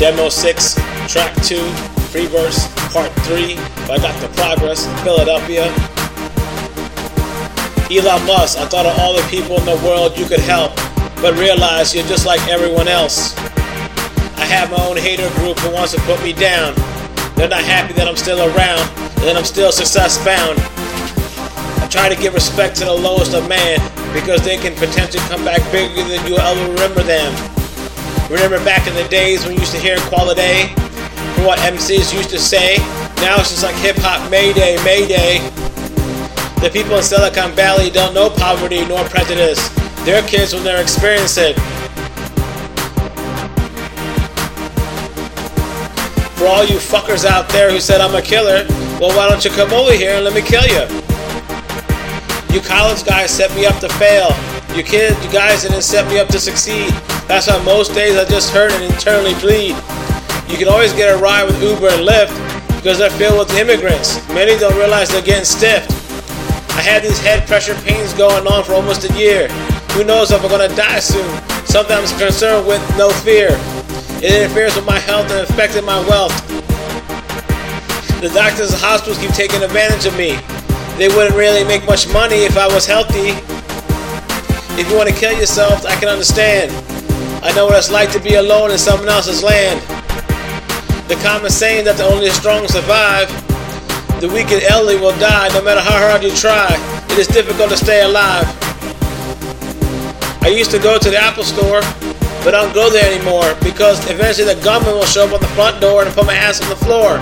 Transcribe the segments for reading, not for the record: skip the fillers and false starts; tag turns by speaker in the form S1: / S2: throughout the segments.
S1: Demo 6, Track 2, Free Verse, Part 3, by Dr. Progress, Philadelphia. Elon Musk, I thought of all the people in the world you could help, but realize you're just like everyone else. I have my own hater group who wants to put me down. They're not happy that I'm still around, and that I'm still success bound. I try to give respect to the lowest of man, because they can potentially come back bigger than you'll ever remember them. Remember back in the days when you used to hear quality from what MCs used to say? Now it's just like hip-hop Mayday, Mayday. The people in Silicon Valley don't know poverty nor prejudice. Their kids will never experience it. For all you fuckers out there who said I'm a killer, well, why don't you come over here and let me kill you? You college guys set me up to fail. You guys didn't set me up to succeed. That's why most days I just hurt and internally bleed. You can always get a ride with Uber and Lyft because they're filled with immigrants. Many don't realize they're getting stiffed. I had these head pressure pains going on for almost a year. Who knows if I'm going to die soon? Something I'm concerned with, no fear. It interferes with my health and affected my wealth. The doctors and hospitals keep taking advantage of me. They wouldn't really make much money if I was healthy. If you want to kill yourself, I can understand. I know what it's like to be alone in someone else's land. The common saying that the only strong survive. The weak and elderly will die no matter how hard you try. It is difficult to stay alive. I used to go to the Apple store, but I don't go there anymore because eventually the gunman will show up on the front door and put my ass on the floor.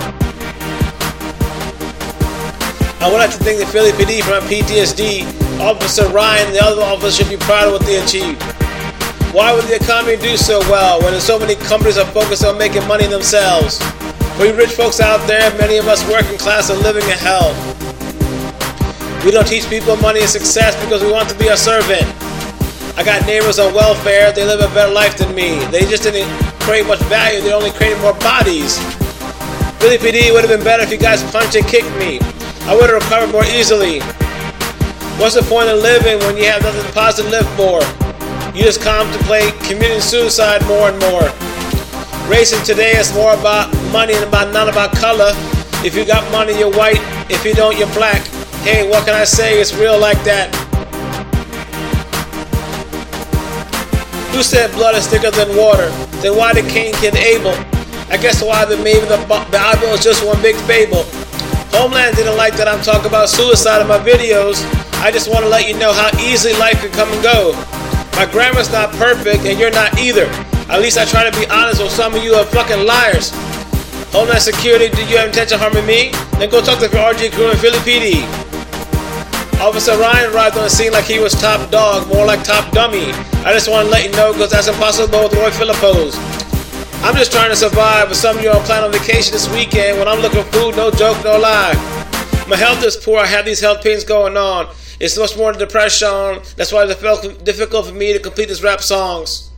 S1: I would like to thank the Philly PD for my PTSD. Officer Ryan and the other officers should be proud of what they achieved. Why would the economy do so well when so many companies are focused on making money themselves? For you rich folks out there, many of us working class are living in hell. We don't teach people money and success because we want to be a servant. I got neighbors on welfare, they live a better life than me. They just didn't create much value, they only created more bodies. Philly PD would have been better if you guys punched and kicked me. I would have recovered more easily. What's the point of living when you have nothing positive to live for? You just contemplate committing suicide more and more. Racing today is more about money and not about color. If you got money, you're white. If you don't, you're black. Hey, what can I say? It's real like that. Who said blood is thicker than water? Then why did Cain kill Abel? I guess why maybe the Bible is just one big fable. Homeland didn't like that I'm talking about suicide in my videos. I just want to let you know how easily life can come and go. My grammar's not perfect and you're not either. At least I try to be honest when some of you are fucking liars. Homeland Security, did you have intention of harming me? Then go talk to the RG crew in Philly PD. Officer Ryan arrived on the scene like he was top dog, more like top dummy. I just want to let you know because that's impossible with Roy Philippos. I'm just trying to survive, but some of you are planning on vacation this weekend when I'm looking for food, no joke, no lie. My health is poor, I have these health pains going on. It's much more depression, that's why it's difficult for me to complete these rap songs.